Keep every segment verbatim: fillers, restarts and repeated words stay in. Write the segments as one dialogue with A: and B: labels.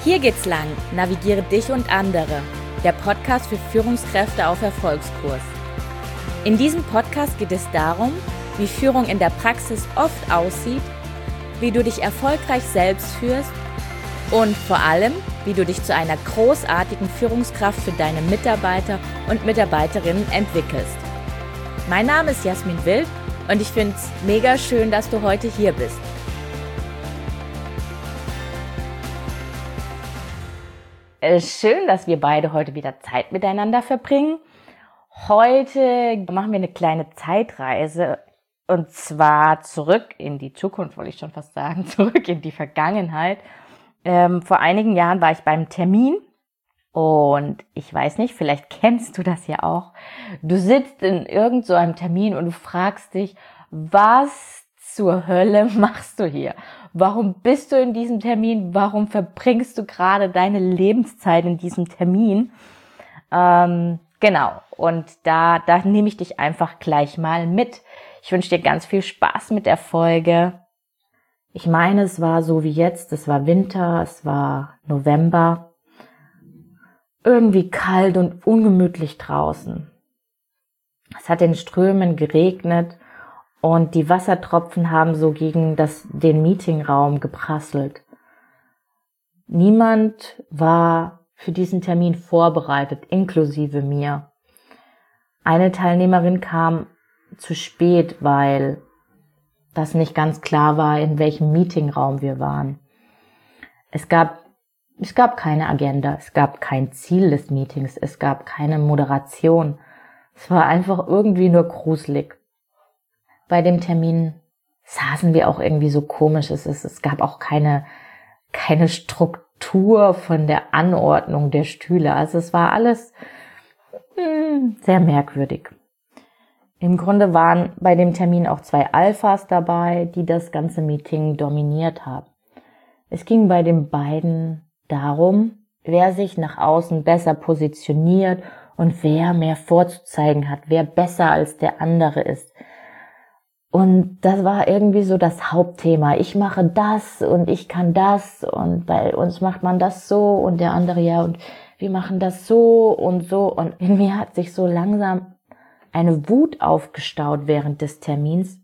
A: Hier geht's lang. Navigiere dich und andere. Der Podcast für Führungskräfte auf Erfolgskurs. In diesem Podcast geht es darum, wie Führung in der Praxis oft aussieht, wie du dich erfolgreich selbst führst und vor allem, wie du dich zu einer großartigen Führungskraft für deine Mitarbeiter und Mitarbeiterinnen entwickelst. Mein Name ist Jasmin Wild und ich finde es mega schön, dass du heute hier bist. Schön, dass wir beide heute wieder Zeit miteinander verbringen. Heute machen wir eine kleine Zeitreise und zwar zurück in die Zukunft, wollte ich schon fast sagen, zurück in die Vergangenheit. Ähm, vor einigen Jahren war ich beim Termin und ich weiß nicht, vielleicht kennst du das ja auch. Du sitzt in irgend so einem Termin und du fragst dich, was zur Hölle machst du hier? Warum bist du in diesem Termin? Warum verbringst du gerade deine Lebenszeit in diesem Termin? Ähm, genau, und da, da nehme ich dich einfach gleich mal mit. Ich wünsche dir ganz viel Spaß mit der Folge. Ich meine, es war so wie jetzt, es war Winter, es war November. Irgendwie kalt und ungemütlich draußen. Es hat in Strömen geregnet. Und die Wassertropfen haben so gegen das, den Meetingraum geprasselt. Niemand war für diesen Termin vorbereitet, inklusive mir. Eine Teilnehmerin kam zu spät, weil das nicht ganz klar war, in welchem Meetingraum wir waren. Es gab, es gab keine Agenda, es gab kein Ziel des Meetings, es gab keine Moderation. Es war einfach irgendwie nur gruselig. Bei dem Termin saßen wir auch irgendwie so komisch. Es, es, es gab auch keine, keine Struktur von der Anordnung der Stühle. Also es war alles mh, sehr merkwürdig. Im Grunde waren bei dem Termin auch zwei Alphas dabei, die das ganze Meeting dominiert haben. Es ging bei den beiden darum, wer sich nach außen besser positioniert und wer mehr vorzuzeigen hat, wer besser als der andere ist. Und das war irgendwie so das Hauptthema. Ich mache das und ich kann das und bei uns macht man das so und der andere ja und wir machen das so und so. Und in mir hat sich so langsam eine Wut aufgestaut während des Termins.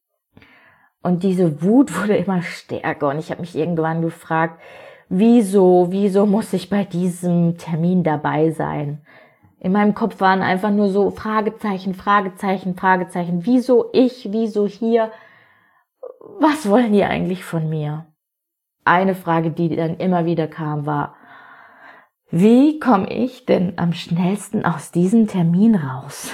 A: Und diese Wut wurde immer stärker und ich habe mich irgendwann gefragt, wieso, wieso muss ich bei diesem Termin dabei sein? In meinem Kopf waren einfach nur so Fragezeichen, Fragezeichen, Fragezeichen. Wieso ich, wieso hier? Was wollen die eigentlich von mir? Eine Frage, die dann immer wieder kam, war, wie komme ich denn am schnellsten aus diesem Termin raus?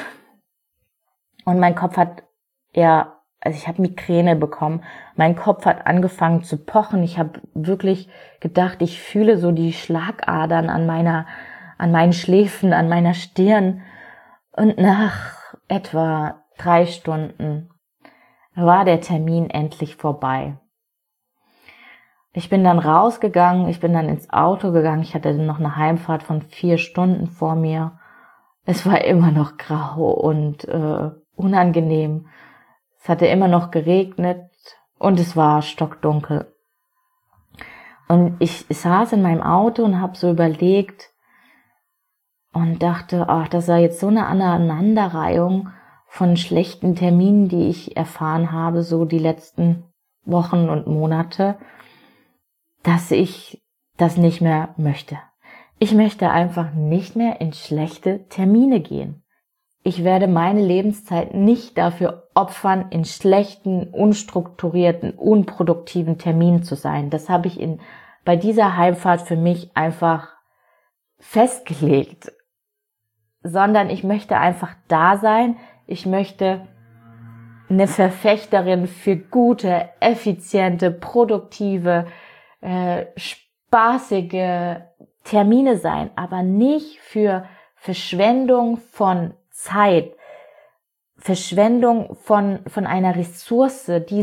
A: Und mein Kopf hat, ja, also ich habe Migräne bekommen. Mein Kopf hat angefangen zu pochen. Ich habe wirklich gedacht, ich fühle so die Schlagadern an meiner an meinen Schläfen, an meiner Stirn. Und nach etwa drei Stunden war der Termin endlich vorbei. Ich bin dann rausgegangen, ich bin dann ins Auto gegangen, ich hatte noch eine Heimfahrt von vier Stunden vor mir. Es war immer noch grau und äh, unangenehm. Es hatte immer noch geregnet und es war stockdunkel. Und ich saß in meinem Auto und habe so überlegt, und dachte, ach, das war jetzt so eine Aneinanderreihung von schlechten Terminen, die ich erfahren habe, so die letzten Wochen und Monate, dass ich das nicht mehr möchte. Ich möchte einfach nicht mehr in schlechte Termine gehen. Ich werde meine Lebenszeit nicht dafür opfern, in schlechten, unstrukturierten, unproduktiven Terminen zu sein. Das habe ich in, bei dieser Heimfahrt für mich einfach festgelegt. Sondern ich möchte einfach da sein. Ich möchte eine Verfechterin für gute, effiziente, produktive, äh, spaßige Termine sein, aber nicht für Verschwendung von Zeit, Verschwendung von, von einer Ressource, die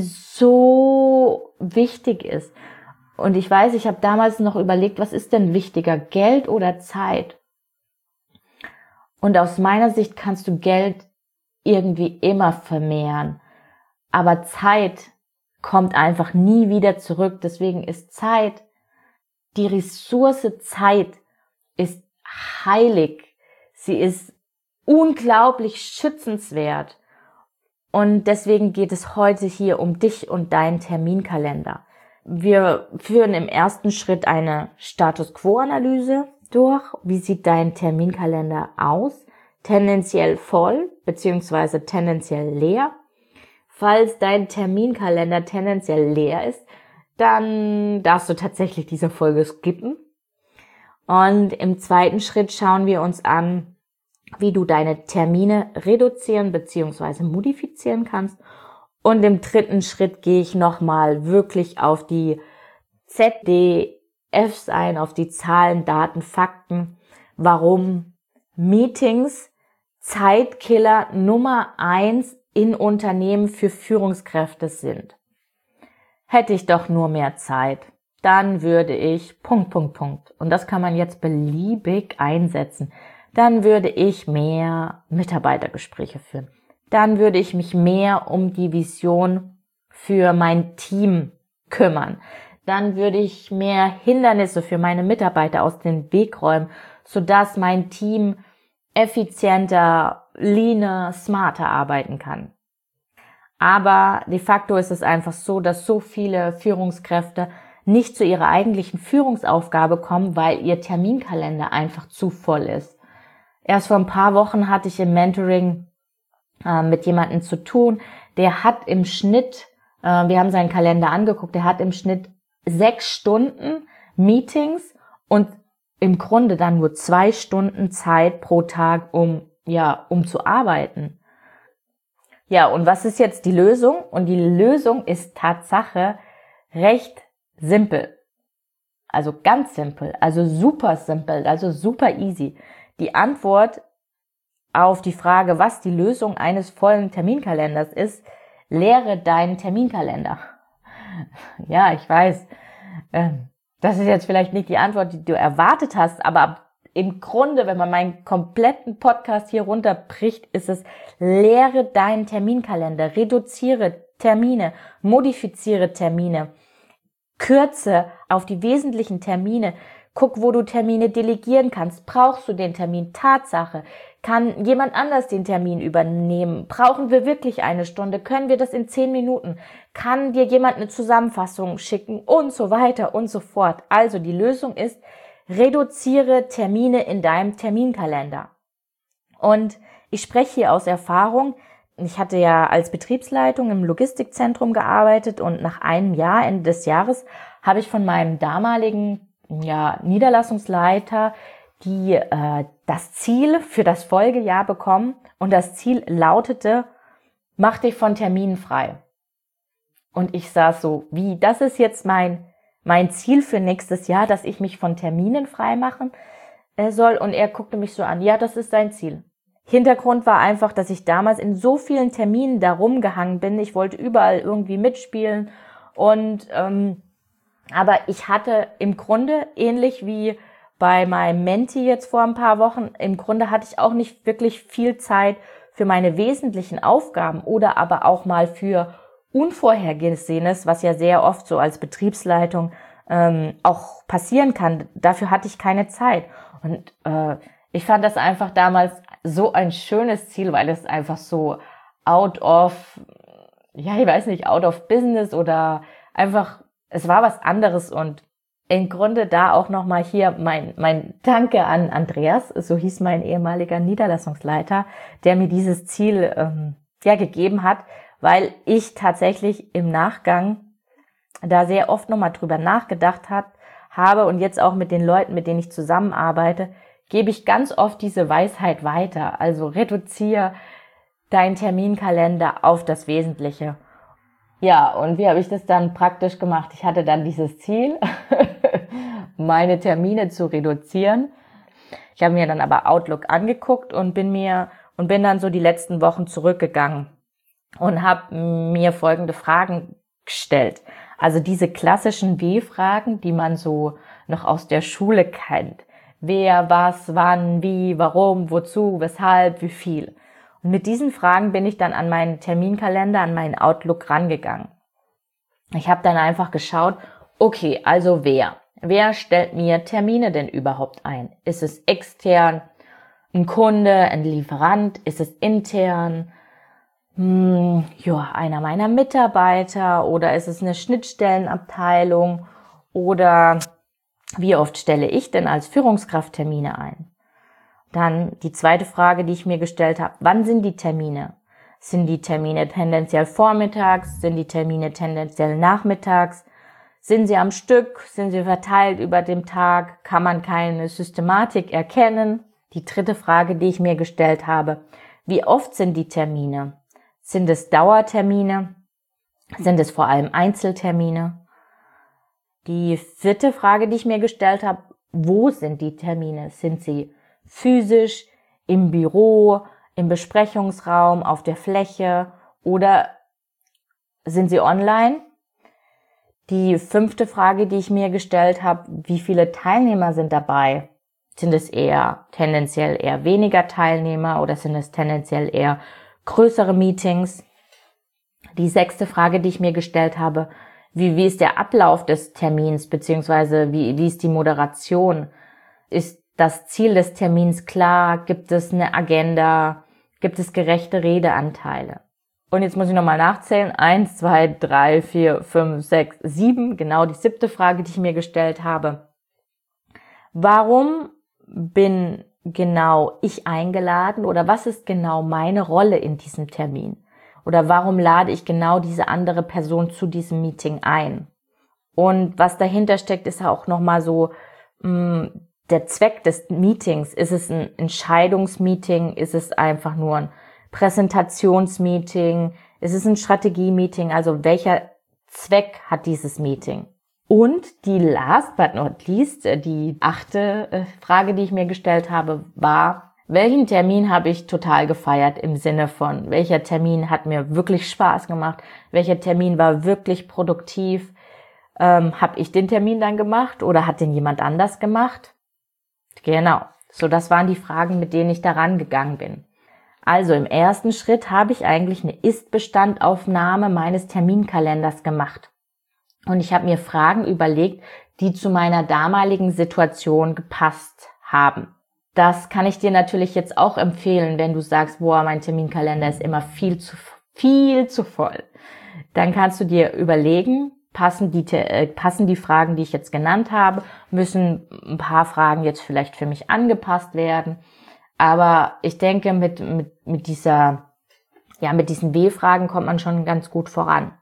A: so wichtig ist. Und ich weiß, ich habe damals noch überlegt, was ist denn wichtiger, Geld oder Zeit? Und aus meiner Sicht kannst du Geld irgendwie immer vermehren. Aber Zeit kommt einfach nie wieder zurück. Deswegen ist Zeit Die Ressource Zeit ist heilig. Sie ist unglaublich schützenswert. Und deswegen geht es heute hier um dich und deinen Terminkalender. Wir führen im ersten Schritt eine Status-Quo-Analyse durch. Wie sieht dein Terminkalender aus? Tendenziell voll bzw. tendenziell leer. Falls dein Terminkalender tendenziell leer ist, dann darfst du tatsächlich diese Folge skippen. Und im zweiten Schritt schauen wir uns an, wie du deine Termine reduzieren bzw. modifizieren kannst. Und im dritten Schritt gehe ich nochmal wirklich auf die Z D Fs ein, auf die Zahlen, Daten, Fakten, warum Meetings Zeitkiller Nummer eins in Unternehmen für Führungskräfte sind. Hätte ich doch nur mehr Zeit, dann würde ich Punkt, Punkt, Punkt. Und das kann man jetzt beliebig einsetzen. Dann würde ich mehr Mitarbeitergespräche führen. Dann würde ich mich mehr um die Vision für mein Team kümmern. Dann würde ich mehr Hindernisse für meine Mitarbeiter aus dem Weg räumen, sodass mein Team effizienter, leaner, smarter arbeiten kann. Aber de facto ist es einfach so, dass so viele Führungskräfte nicht zu ihrer eigentlichen Führungsaufgabe kommen, weil ihr Terminkalender einfach zu voll ist. Erst vor ein paar Wochen hatte ich im Mentoring äh, mit jemandem zu tun, der hat im Schnitt, äh, wir haben seinen Kalender angeguckt, der hat im Schnitt sechs Stunden Meetings und im Grunde dann nur zwei Stunden Zeit pro Tag, um, ja, um zu arbeiten. Ja, und was ist jetzt die Lösung? Und die Lösung ist Tatsache recht simpel. Also ganz simpel, also super simpel, also super easy. Die Antwort auf die Frage, was die Lösung eines vollen Terminkalenders ist, leere deinen Terminkalender. Ja, ich weiß, das ist jetzt vielleicht nicht die Antwort, die du erwartet hast, aber im Grunde, wenn man meinen kompletten Podcast hier runterbricht, ist es, leere deinen Terminkalender, reduziere Termine, modifiziere Termine, kürze auf die wesentlichen Termine. Guck, wo du Termine delegieren kannst. Brauchst du den Termin? Tatsache. Kann jemand anders den Termin übernehmen? Brauchen wir wirklich eine Stunde? Können wir das in zehn Minuten? Kann dir jemand eine Zusammenfassung schicken? Und so weiter und so fort. Also die Lösung ist, reduziere Termine in deinem Terminkalender. Und ich spreche hier aus Erfahrung. Ich hatte ja als Betriebsleitung im Logistikzentrum gearbeitet und nach einem Jahr, Ende des Jahres, habe ich von meinem damaligen ja, Niederlassungsleiter die äh, das Ziel für das Folgejahr bekommen und das Ziel lautete, mach dich von Terminen frei. Und ich saß so, wie, das ist jetzt mein mein Ziel für nächstes Jahr, dass ich mich von Terminen frei machen äh, soll. Und er guckte mich so an, ja, das ist sein Ziel. Hintergrund war einfach, dass ich damals in so vielen Terminen da rumgehangen bin. Ich wollte überall irgendwie mitspielen und ähm, aber ich hatte im Grunde, ähnlich wie bei meinem Menti jetzt vor ein paar Wochen, im Grunde hatte ich auch nicht wirklich viel Zeit für meine wesentlichen Aufgaben oder aber auch mal für Unvorhergesehenes, was ja sehr oft so als Betriebsleitung ähm, auch passieren kann. Dafür hatte ich keine Zeit. Und äh, ich fand das einfach damals so ein schönes Ziel, weil es einfach so out of, ja, ich weiß nicht, out of business oder einfach, es war was anderes. Und im Grunde da auch nochmal hier mein mein Danke an Andreas, so hieß mein ehemaliger Niederlassungsleiter, der mir dieses Ziel ähm, ja gegeben hat, weil ich tatsächlich im Nachgang da sehr oft nochmal drüber nachgedacht hat, habe und jetzt auch mit den Leuten, mit denen ich zusammenarbeite, gebe ich ganz oft diese Weisheit weiter. Also reduziere deinen Terminkalender auf das Wesentliche. Ja, und wie habe ich das dann praktisch gemacht? Ich hatte dann dieses Ziel, meine Termine zu reduzieren. Ich habe mir dann aber Outlook angeguckt und bin mir und bin dann so die letzten Wochen zurückgegangen und habe mir folgende Fragen gestellt. Also diese klassischen W-Fragen, die man so noch aus der Schule kennt. Wer, was, wann, wie, warum, wozu, weshalb, wie viel. Und mit diesen Fragen bin ich dann an meinen Terminkalender, an meinen Outlook rangegangen. Ich habe dann einfach geschaut, okay, also wer? wer stellt mir Termine denn überhaupt ein? Ist es extern, ein Kunde, ein Lieferant? Ist es intern? Hm, ja, einer meiner Mitarbeiter, oder ist es eine Schnittstellenabteilung, oder wie oft stelle ich denn als Führungskraft Termine ein? Dann die zweite Frage, die ich mir gestellt habe: Wann sind die Termine? Sind die Termine tendenziell vormittags? Sind die Termine tendenziell nachmittags? Sind sie am Stück? Sind sie verteilt über den Tag? Kann man keine Systematik erkennen? Die dritte Frage, die ich mir gestellt habe: Wie oft sind die Termine? Sind es Dauertermine? Sind es vor allem Einzeltermine? Die vierte Frage, die ich mir gestellt habe: Wo sind die Termine? Sind sie physisch, im Büro, im Besprechungsraum, auf der Fläche, oder sind sie online? Die fünfte Frage, die ich mir gestellt habe: Wie viele Teilnehmer sind dabei? Sind es eher tendenziell eher weniger Teilnehmer, oder sind es tendenziell eher größere Meetings? Die sechste Frage, die ich mir gestellt habe: Wie, wie ist der Ablauf des Termins, beziehungsweise wie, wie ist die Moderation? Ist das Ziel des Termins klar? Gibt es eine Agenda? Gibt es gerechte Redeanteile? Und jetzt muss ich nochmal nachzählen. Eins, zwei, drei, vier, fünf, sechs, sieben. Genau die siebte Frage, die ich mir gestellt habe: Warum bin genau ich eingeladen, oder was ist genau meine Rolle in diesem Termin? Oder warum lade ich genau diese andere Person zu diesem Meeting ein? Und was dahinter steckt, ist auch nochmal so mh, der Zweck des Meetings. Ist es ein Entscheidungsmeeting? Ist es einfach nur ein Präsentationsmeeting? Ist es ein Strategie-Meeting? Also welcher Zweck hat dieses Meeting? Und die last but not least, die achte Frage, die ich mir gestellt habe, war: Welchen Termin habe ich total gefeiert, im Sinne von, welcher Termin hat mir wirklich Spaß gemacht? Welcher Termin war wirklich produktiv? Ähm, habe ich den Termin dann gemacht, oder hat den jemand anders gemacht? Genau, so das waren die Fragen, mit denen ich daran gegangen bin. Also im ersten Schritt habe ich eigentlich eine Ist-Bestandaufnahme meines Terminkalenders gemacht. Und ich habe mir Fragen überlegt, die zu meiner damaligen Situation gepasst haben. Das kann ich dir natürlich jetzt auch empfehlen, wenn du sagst: Boah, mein Terminkalender ist immer viel zu, viel zu voll. Dann kannst du dir überlegen, passen die, äh, passen die Fragen, die ich jetzt genannt habe, müssen ein paar Fragen jetzt vielleicht für mich angepasst werden. Aber ich denke, mit, mit, mit dieser, ja, mit diesen W-Fragen kommt man schon ganz gut voran.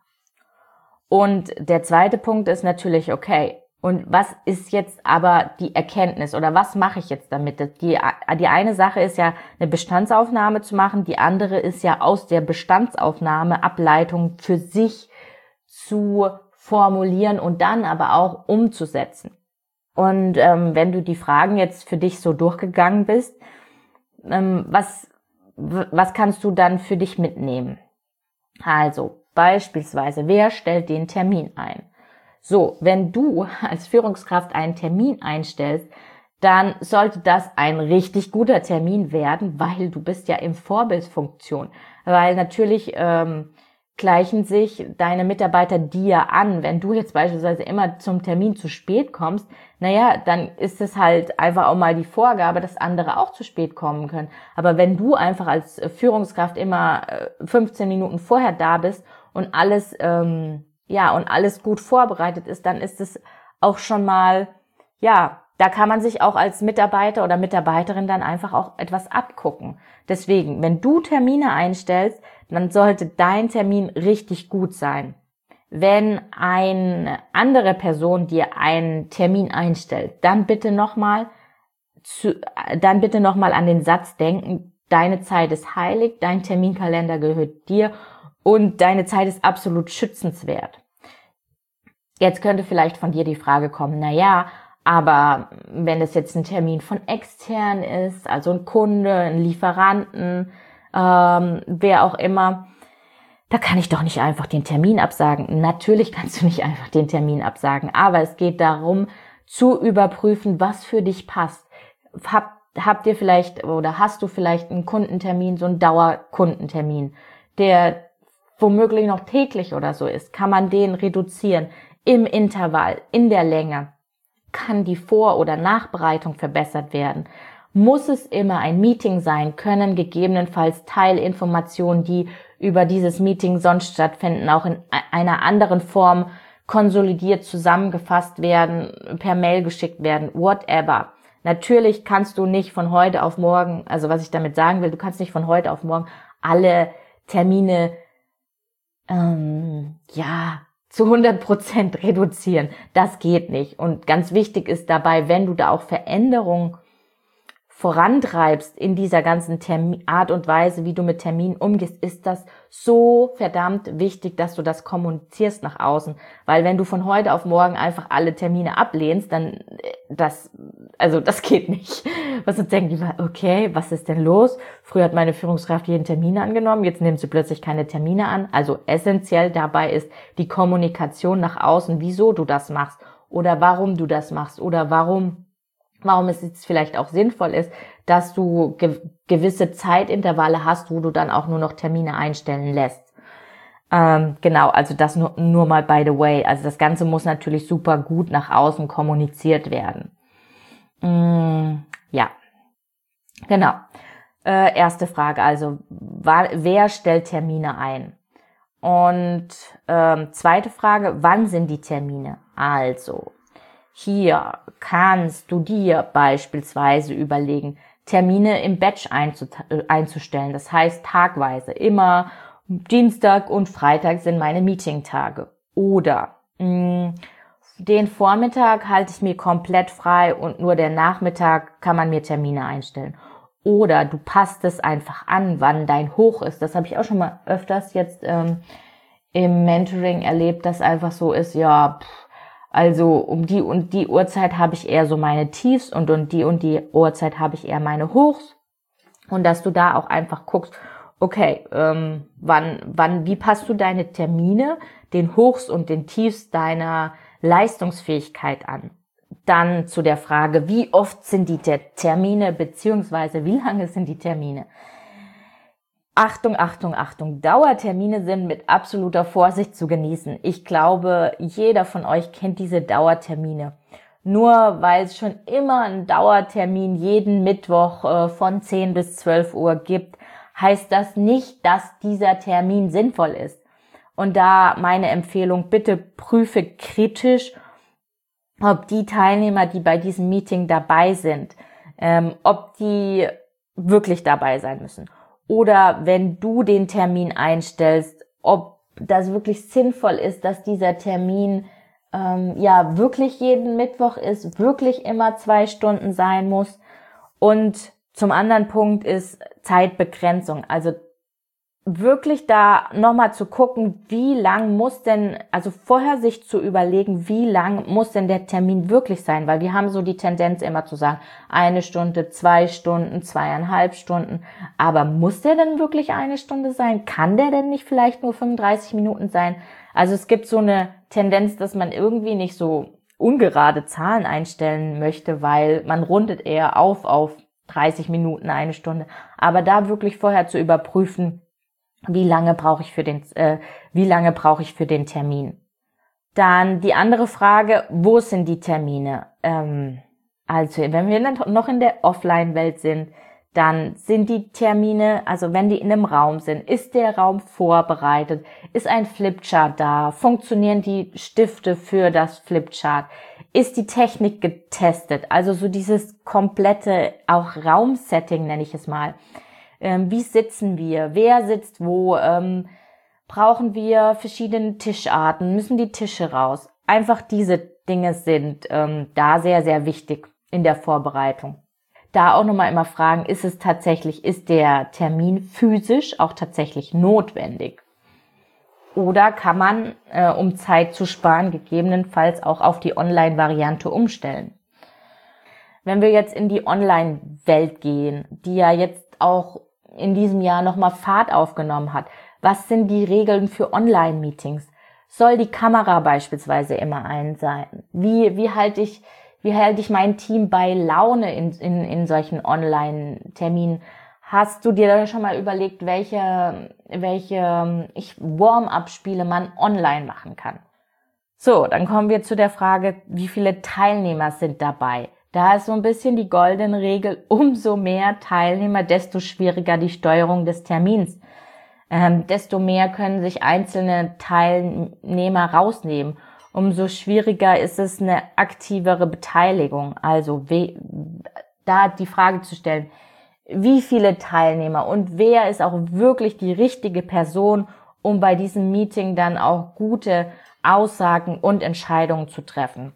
A: Und der zweite Punkt ist natürlich: Okay, und was ist jetzt aber die Erkenntnis, oder was mache ich jetzt damit? Die, die eine Sache ist ja, eine Bestandsaufnahme zu machen, die andere ist ja, aus der Bestandsaufnahme Ableitung für sich zu formulieren und dann aber auch umzusetzen. Und ähm, wenn du die Fragen jetzt für dich so durchgegangen bist, ähm, was, was kannst du dann für dich mitnehmen? Also beispielsweise: Wer stellt den Termin ein? So, wenn du als Führungskraft einen Termin einstellst, dann sollte das ein richtig guter Termin werden, weil du bist ja in Vorbildfunktion. Weil natürlich ähm, gleichen sich deine Mitarbeiter dir an. Wenn du jetzt beispielsweise immer zum Termin zu spät kommst, naja, dann ist es halt einfach auch mal die Vorgabe, dass andere auch zu spät kommen können. Aber wenn du einfach als Führungskraft immer fünfzehn Minuten vorher da bist und alles ähm, ja und alles gut vorbereitet ist, dann ist es auch schon mal, ja, da kann man sich auch als Mitarbeiter oder Mitarbeiterin dann einfach auch etwas abgucken. Deswegen, wenn du Termine einstellst, dann sollte dein Termin richtig gut sein. Wenn eine andere Person dir einen Termin einstellt, dann bitte nochmal zu, dann bitte nochmal an den Satz denken: Deine Zeit ist heilig, dein Terminkalender gehört dir und deine Zeit ist absolut schützenswert. Jetzt könnte vielleicht von dir die Frage kommen: Na ja, aber wenn es jetzt ein Termin von extern ist, also ein Kunde, ein Lieferanten, ähm, wer auch immer, da kann ich doch nicht einfach den Termin absagen. Natürlich kannst du nicht einfach den Termin absagen, aber es geht darum, zu überprüfen, was für dich passt. Hab, habt ihr vielleicht oder hast du vielleicht einen Kundentermin, so einen Dauerkundentermin, der womöglich noch täglich oder so ist? Kann man den reduzieren im Intervall, in der Länge? kann die Vor- oder Nachbereitung verbessert werden? Muss es immer ein Meeting sein? Können gegebenenfalls Teilinformationen, die über dieses Meeting sonst stattfinden, auch in einer anderen Form konsolidiert zusammengefasst werden, per Mail geschickt werden, whatever. Natürlich kannst du nicht von heute auf morgen, also was ich damit sagen will, du kannst nicht von heute auf morgen alle Termine, ähm, ja, zu hundert Prozent reduzieren. Das geht nicht. Und ganz wichtig ist dabei, wenn du da auch Veränderungen vorantreibst in dieser ganzen Termin, Art und Weise, wie du mit Terminen umgehst, ist das so verdammt wichtig, dass du das kommunizierst nach außen. Weil wenn du von heute auf morgen einfach alle Termine ablehnst, dann das, also das geht nicht. Was uns denken die, okay, was ist denn los? Früher hat meine Führungskraft jeden Termin angenommen, jetzt nimmt sie plötzlich keine Termine an. Also essentiell dabei ist die Kommunikation nach außen, wieso du das machst oder warum du das machst oder warum Warum es jetzt vielleicht auch sinnvoll ist, dass du ge- gewisse Zeitintervalle hast, wo du dann auch nur noch Termine einstellen lässt. Ähm, genau, also das nur, nur mal by the way. Also das Ganze muss natürlich super gut nach außen kommuniziert werden. Mm, ja, genau. Äh, erste Frage, also war, wer stellt Termine ein? Und ähm, zweite Frage, wann sind die Termine? Also hier kannst du dir beispielsweise überlegen, Termine im Batch einzustellen. Das heißt tagweise. Immer Dienstag und Freitag sind meine Meetingtage. Oder mh, den Vormittag halte ich mir komplett frei und nur der Nachmittag kann man mir Termine einstellen. Oder du passt es einfach an, wann dein Hoch ist. Das habe ich auch schon mal öfters jetzt ähm, im Mentoring erlebt, dass einfach so ist, ja, pff, also um die und die Uhrzeit habe ich eher so meine Tiefs und um die und die Uhrzeit habe ich eher meine Hochs. Und dass du da auch einfach guckst, okay, ähm, wann, wann, wie passt du deine Termine den Hochs und den Tiefs deiner Leistungsfähigkeit an? Dann zu der Frage, wie oft sind die Termine, beziehungsweise wie lange sind die Termine? Achtung, Achtung, Achtung, Dauertermine sind mit absoluter Vorsicht zu genießen. Ich glaube, jeder von euch kennt diese Dauertermine. Nur weil es schon immer einen Dauertermin jeden Mittwoch äh, von zehn bis zwölf Uhr gibt, heißt das nicht, dass dieser Termin sinnvoll ist. Und da meine Empfehlung, bitte prüfe kritisch, ob die Teilnehmer, die bei diesem Meeting dabei sind, ähm, ob die wirklich dabei sein müssen. Oder wenn du den Termin einstellst, ob das wirklich sinnvoll ist, dass dieser Termin ähm, ja wirklich jeden Mittwoch ist, wirklich immer zwei Stunden sein muss. Und zum anderen Punkt ist Zeitbegrenzung. Also wirklich da nochmal zu gucken, wie lang muss denn, also vorher sich zu überlegen, wie lang muss denn der Termin wirklich sein, weil wir haben so die Tendenz immer zu sagen, eine Stunde, zwei Stunden, zweieinhalb Stunden, aber muss der denn wirklich eine Stunde sein? Kann der denn nicht vielleicht nur fünfunddreißig Minuten sein? Also es gibt so eine Tendenz, dass man irgendwie nicht so ungerade Zahlen einstellen möchte, weil man rundet eher auf auf dreißig Minuten, eine Stunde, aber da wirklich vorher zu überprüfen, wie lange brauche ich für den, äh, wie lange brauche ich für den Termin? Dann die andere Frage, wo sind die Termine? Ähm, also wenn wir noch in der Offline-Welt sind, dann sind die Termine, also wenn die in einem Raum sind, ist der Raum vorbereitet? Ist ein Flipchart da? Funktionieren die Stifte für das Flipchart? Ist die Technik getestet? Also so dieses komplette, auch Raumsetting nenne ich es mal. Ähm, wie sitzen wir? Wer sitzt wo? Ähm, brauchen wir verschiedene Tischarten? Müssen die Tische raus? Einfach diese Dinge sind ähm, da sehr, sehr wichtig in der Vorbereitung. Da auch nochmal immer fragen, ist es tatsächlich, ist der Termin physisch auch tatsächlich notwendig? Oder kann man, äh, um Zeit zu sparen, gegebenenfalls auch auf die Online-Variante umstellen? Wenn wir jetzt in die Online-Welt gehen, die ja jetzt auch in diesem Jahr nochmal Fahrt aufgenommen hat. Was sind die Regeln für Online-Meetings? Soll die Kamera beispielsweise immer ein sein? Wie, wie halte ich, wie halte ich mein Team bei Laune in, in, in solchen Online-Terminen? Hast du dir da schon mal überlegt, welche, welche ich Warm-up-Spiele man online machen kann? So, dann kommen wir zu der Frage, wie viele Teilnehmer sind dabei? Da ist so ein bisschen die goldene Regel, umso mehr Teilnehmer, desto schwieriger die Steuerung des Termins. Ähm, desto mehr können sich einzelne Teilnehmer rausnehmen. Umso schwieriger ist es eine aktivere Beteiligung. Also we- da die Frage zu stellen, wie viele Teilnehmer und wer ist auch wirklich die richtige Person, um bei diesem Meeting dann auch gute Aussagen und Entscheidungen zu treffen.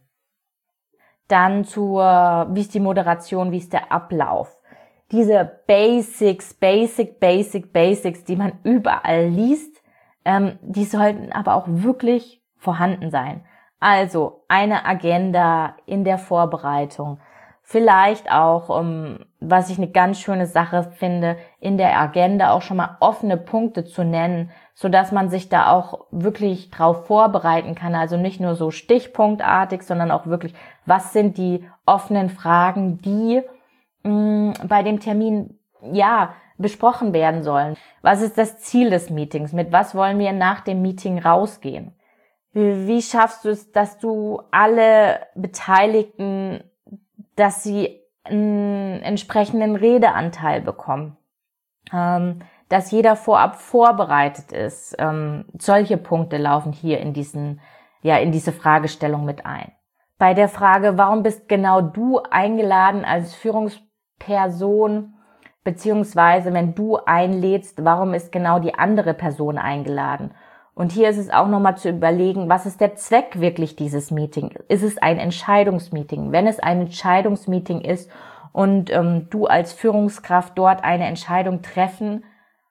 A: Dann zur, wie ist die Moderation, wie ist der Ablauf? Diese Basics, Basic, Basic, Basics, die man überall liest, ähm, die sollten aber auch wirklich vorhanden sein. Also eine Agenda in der Vorbereitung. Vielleicht auch, um, was ich eine ganz schöne Sache finde, in der Agenda auch schon mal offene Punkte zu nennen, so dass man sich da auch wirklich drauf vorbereiten kann. Also nicht nur so stichpunktartig, sondern auch wirklich, was sind die offenen Fragen, die mh, bei dem Termin, ja, besprochen werden sollen. Was ist das Ziel des Meetings? Mit was wollen wir nach dem Meeting rausgehen? Wie schaffst du es, dass du alle Beteiligten, dass sie einen entsprechenden Redeanteil bekommen, ähm, dass jeder vorab vorbereitet ist. Ähm, solche Punkte laufen hier in diesen, ja, in diese Fragestellung mit ein. Bei der Frage, warum bist genau du eingeladen als Führungsperson, beziehungsweise wenn du einlädst, warum ist genau die andere Person eingeladen? Und hier ist es auch nochmal zu überlegen, was ist der Zweck wirklich dieses Meeting? Ist es ein Entscheidungsmeeting? Wenn es ein Entscheidungsmeeting ist und ähm, du als Führungskraft dort eine Entscheidung treffen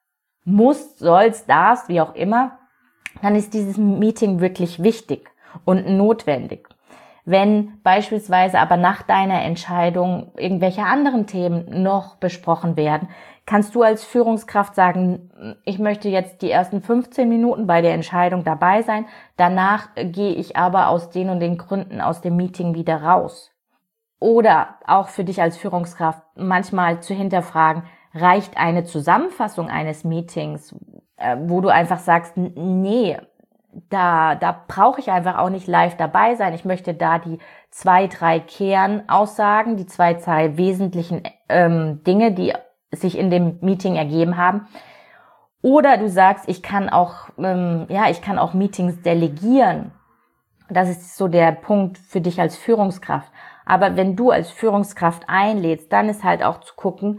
A: musst, sollst, darfst, wie auch immer, dann ist dieses Meeting wirklich wichtig und notwendig. Wenn beispielsweise aber nach deiner Entscheidung irgendwelche anderen Themen noch besprochen werden, kannst du als Führungskraft sagen, ich möchte jetzt die ersten fünfzehn Minuten bei der Entscheidung dabei sein, danach gehe ich aber aus den und den Gründen aus dem Meeting wieder raus. Oder auch für dich als Führungskraft manchmal zu hinterfragen, reicht eine Zusammenfassung eines Meetings, wo du einfach sagst, nee, da, da brauche ich einfach auch nicht live dabei sein. Ich möchte da die zwei, drei Kernaussagen, die zwei, drei wesentlichen ähm, Dinge, die sich in dem Meeting ergeben haben. Oder du sagst, ich kann auch, ähm, ja, ich kann auch Meetings delegieren. Das ist so der Punkt für dich als Führungskraft. Aber wenn du als Führungskraft einlädst, dann ist halt auch zu gucken,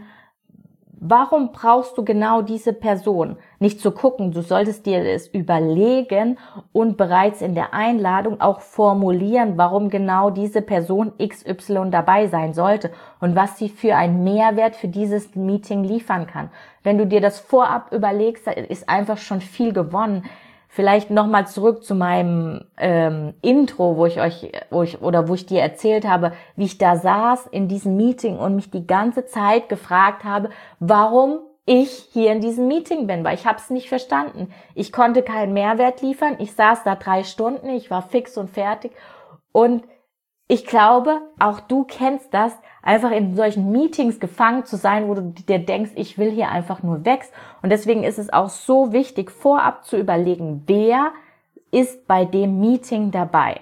A: warum brauchst du genau diese Person? Nicht zu gucken, du solltest dir es überlegen und bereits in der Einladung auch formulieren, warum genau diese Person X Y dabei sein sollte und was sie für einen Mehrwert für dieses Meeting liefern kann. Wenn du dir das vorab überlegst, ist einfach schon viel gewonnen. Vielleicht nochmal zurück zu meinem ähm, Intro, wo ich euch, wo ich oder wo ich dir erzählt habe, wie ich da saß in diesem Meeting und mich die ganze Zeit gefragt habe, warum ich hier in diesem Meeting bin, weil ich habe es nicht verstanden. Ich konnte keinen Mehrwert liefern. Ich saß da drei Stunden, ich war fix und fertig und ich glaube, auch du kennst das, einfach in solchen Meetings gefangen zu sein, wo du dir denkst, ich will hier einfach nur weg. Und deswegen ist es auch so wichtig, vorab zu überlegen, wer ist bei dem Meeting dabei.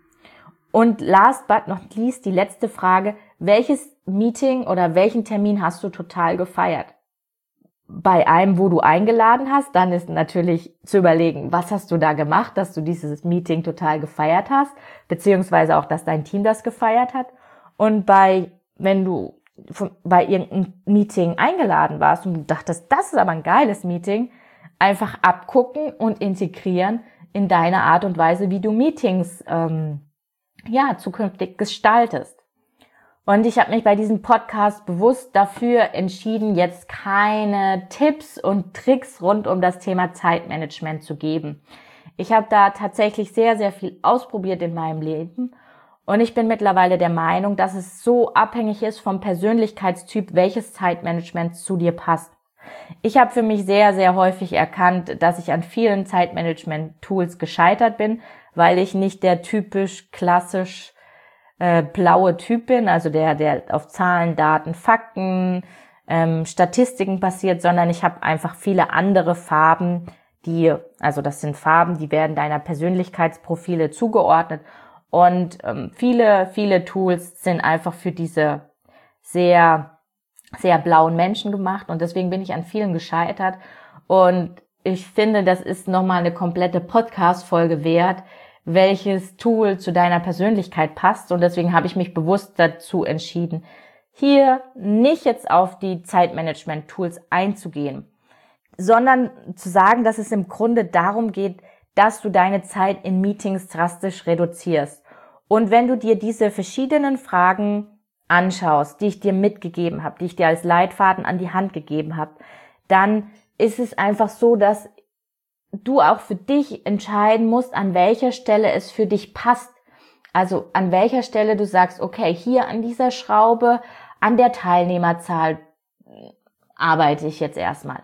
A: Und last but not least, die letzte Frage, welches Meeting oder welchen Termin hast du total gefeiert? Bei einem, wo du eingeladen hast, dann ist natürlich zu überlegen, was hast du da gemacht, dass du dieses Meeting total gefeiert hast, beziehungsweise auch, dass dein Team das gefeiert hat. Und bei, wenn du bei irgendeinem Meeting eingeladen warst und du dachtest, das ist aber ein geiles Meeting, einfach abgucken und integrieren in deine Art und Weise, wie du Meetings ähm, ja zukünftig gestaltest. Und ich habe mich bei diesem Podcast bewusst dafür entschieden, jetzt keine Tipps und Tricks rund um das Thema Zeitmanagement zu geben. Ich habe da tatsächlich sehr, sehr viel ausprobiert in meinem Leben und ich bin mittlerweile der Meinung, dass es so abhängig ist vom Persönlichkeitstyp, welches Zeitmanagement zu dir passt. Ich habe für mich sehr, sehr häufig erkannt, dass ich an vielen Zeitmanagement-Tools gescheitert bin, weil ich nicht der typisch klassisch Äh, blaue Typ bin, also der, der auf Zahlen, Daten, Fakten, ähm, Statistiken basiert, sondern ich habe einfach viele andere Farben, die, also das sind Farben, die werden deiner Persönlichkeitsprofile zugeordnet. Und ähm, viele, viele Tools sind einfach für diese sehr, sehr blauen Menschen gemacht. Und deswegen bin ich an vielen gescheitert. Und ich finde, das ist nochmal eine komplette Podcast-Folge wert, welches Tool zu deiner Persönlichkeit passt. Und deswegen habe ich mich bewusst dazu entschieden, hier nicht jetzt auf die Zeitmanagement-Tools einzugehen, sondern zu sagen, dass es im Grunde darum geht, dass du deine Zeit in Meetings drastisch reduzierst. Und wenn du dir diese verschiedenen Fragen anschaust, die ich dir mitgegeben habe, die ich dir als Leitfaden an die Hand gegeben habe, dann ist es einfach so, dass du auch für dich entscheiden musst, an welcher Stelle es für dich passt. Also an welcher Stelle du sagst, okay, hier an dieser Schraube, an der Teilnehmerzahl arbeite ich jetzt erstmal.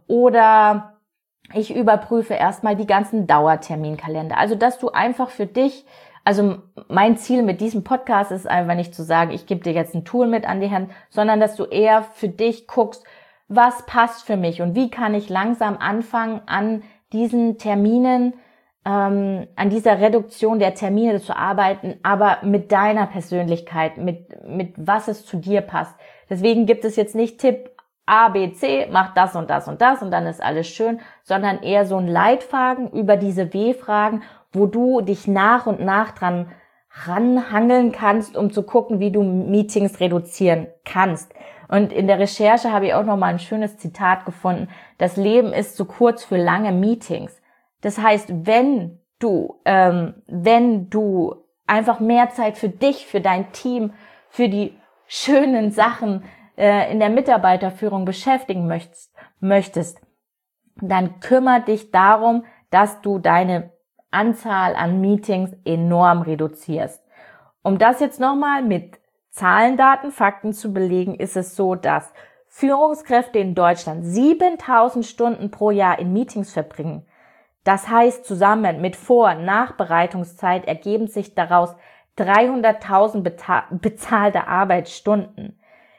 A: Oder ich überprüfe erstmal die ganzen Dauerterminkalender. Also dass du einfach für dich, also mein Ziel mit diesem Podcast ist einfach nicht zu sagen, ich gebe dir jetzt ein Tool mit an die Hand, sondern dass du eher für dich guckst, was passt für mich und wie kann ich langsam anfangen, an diesen Terminen, ähm, an dieser Reduktion der Termine zu arbeiten, aber mit deiner Persönlichkeit, mit, mit was es zu dir passt. Deswegen gibt es jetzt nicht Tipp A, B, C, mach das und das und das und dann ist alles schön, sondern eher so ein Leitfaden über diese W-Fragen, wo du dich nach und nach dran ranhangeln kannst, um zu gucken, wie du Meetings reduzieren kannst. Und in der Recherche habe ich auch noch mal ein schönes Zitat gefunden. Das Leben ist zu kurz für lange Meetings. Das heißt, wenn du, ähm, wenn du einfach mehr Zeit für dich, für dein Team, für die schönen Sachen äh, in der Mitarbeiterführung beschäftigen möchtest, möchtest, dann kümmere dich darum, dass du deine Anzahl an Meetings enorm reduzierst. Um das jetzt nochmal mit Zahlen, Daten, Fakten zu belegen, ist es so, dass Führungskräfte in Deutschland siebentausend Stunden pro Jahr in Meetings verbringen. Das heißt, zusammen mit Vor- und Nachbereitungszeit ergeben sich daraus dreihunderttausend bezahlte Arbeitsstunden.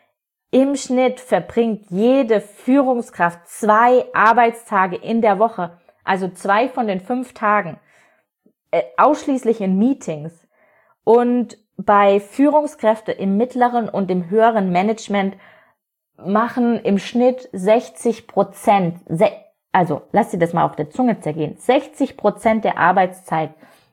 A: Im Schnitt verbringt jede Führungskraft zwei Arbeitstage in der Woche, also zwei von den fünf Tagen, äh, ausschließlich in Meetings. Und bei Führungskräften im mittleren und im höheren Management machen im Schnitt sechzig Prozent, also lass dir das mal auf der Zunge zergehen, sechzig Prozent der Arbeitszeit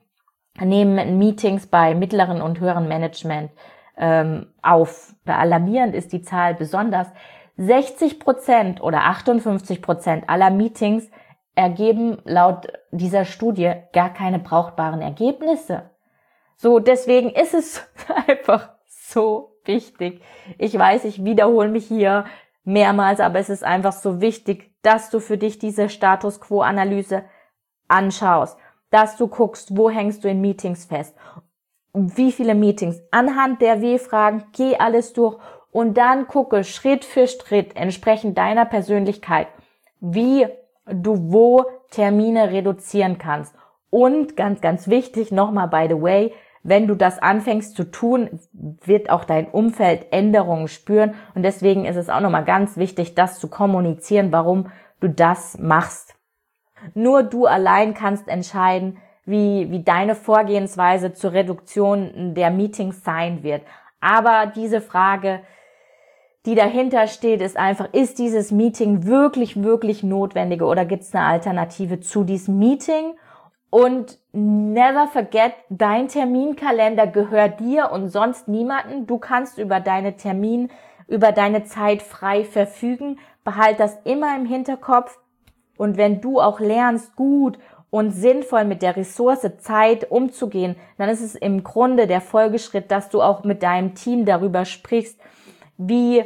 A: nehmen Meetings bei mittleren und höheren Management ähm, auf. Alarmierend ist die Zahl besonders. sechzig Prozent oder achtundfünfzig Prozent aller Meetings ergeben laut dieser Studie gar keine brauchbaren Ergebnisse. So, deswegen ist es einfach so wichtig. Ich weiß, ich wiederhole mich hier mehrmals, aber es ist einfach so wichtig, dass du für dich diese Status-Quo-Analyse anschaust, dass du guckst, wo hängst du in Meetings fest, wie viele Meetings, anhand der W-Fragen, geh alles durch und dann gucke Schritt für Schritt entsprechend deiner Persönlichkeit, wie du wo Termine reduzieren kannst. Und ganz, ganz wichtig, nochmal by the way, wenn du das anfängst zu tun, wird auch dein Umfeld Änderungen spüren. Und deswegen ist es auch nochmal ganz wichtig, das zu kommunizieren, warum du das machst. Nur du allein kannst entscheiden, wie, wie deine Vorgehensweise zur Reduktion der Meetings sein wird. Aber diese Frage, die dahinter steht, ist einfach, ist dieses Meeting wirklich, wirklich notwendig oder gibt es eine Alternative zu diesem Meeting? Und never forget, dein Terminkalender gehört dir und sonst niemanden. Du kannst über deine Termin, über deine Zeit frei verfügen. Behalt das immer im Hinterkopf. Und wenn du auch lernst, gut und sinnvoll mit der Ressource Zeit umzugehen, dann ist es im Grunde der Folgeschritt, dass du auch mit deinem Team darüber sprichst, wie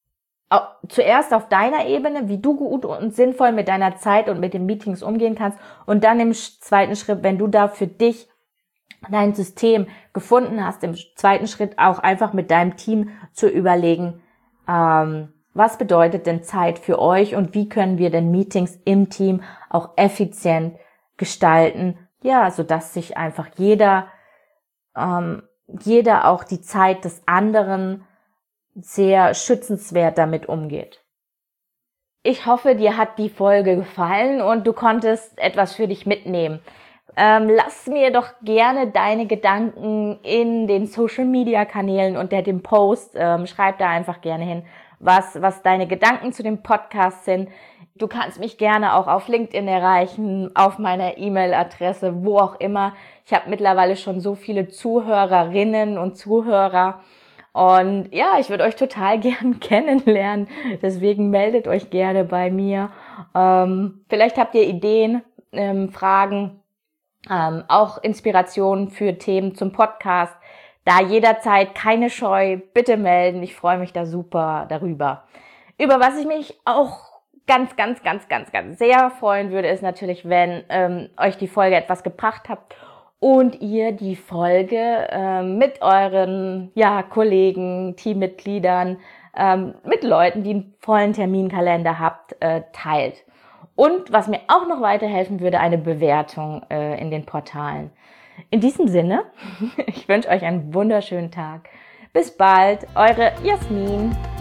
A: zuerst auf deiner Ebene, wie du gut und sinnvoll mit deiner Zeit und mit den Meetings umgehen kannst und dann im zweiten Schritt, wenn du da für dich dein System gefunden hast, im zweiten Schritt auch einfach mit deinem Team zu überlegen, ähm, was bedeutet denn Zeit für euch und wie können wir denn Meetings im Team auch effizient gestalten, ja, sodass sich einfach jeder, ähm, jeder auch die Zeit des anderen sehr schützenswert damit umgeht. ich hoffe, dir hat die Folge gefallen und du konntest etwas für dich mitnehmen. Ähm, lass mir doch gerne deine Gedanken in den Social-Media-Kanälen unter dem Post. Ähm, schreib da einfach gerne hin, was, was deine Gedanken zu dem Podcast sind. Du kannst mich gerne auch auf LinkedIn erreichen, auf meiner E-Mail-Adresse, wo auch immer. Ich habe mittlerweile schon so viele Zuhörerinnen und Zuhörer. Und ja, ich würde euch total gern kennenlernen. Deswegen meldet euch gerne bei mir. Ähm, vielleicht habt ihr Ideen, ähm, Fragen, ähm, auch Inspirationen für Themen zum Podcast. Da jederzeit keine Scheu, bitte melden. Ich freue mich da super darüber. Über was ich mich auch ganz, ganz, ganz, ganz, ganz sehr freuen würde, ist natürlich, wenn ähm, euch die Folge etwas gebracht habt und ihr die Folge ähm, mit euren ja, Kollegen, Teammitgliedern, ähm, mit Leuten, die einen vollen Terminkalender habt, äh, teilt. Und was mir auch noch weiterhelfen würde, eine Bewertung äh, in den Portalen. In diesem Sinne, ich wünsche euch einen wunderschönen Tag. Bis bald, eure Jasmin.